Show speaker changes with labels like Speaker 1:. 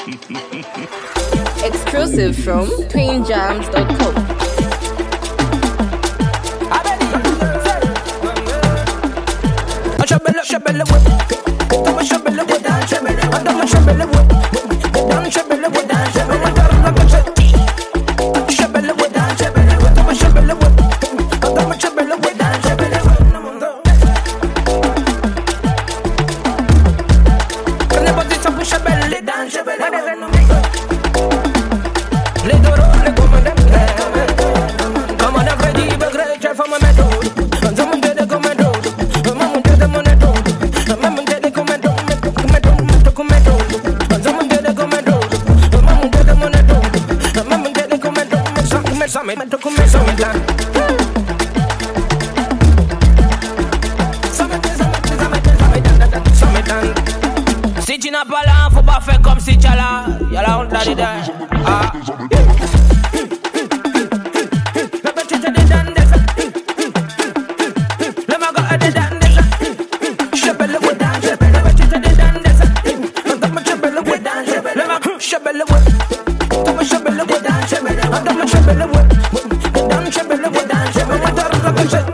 Speaker 1: Exclusive from twinjams.com.
Speaker 2: Si tu n'as pas là, faut pas faire comme si tu as là. Y'a la honte là dedans. Ah. La petite est dedans. Le magot est dedans. J'appelle le wood. La petite est dedans. J'appelle le wood. Le magot, j'appelle le wood. J'appelle le wood. J'appelle le wood.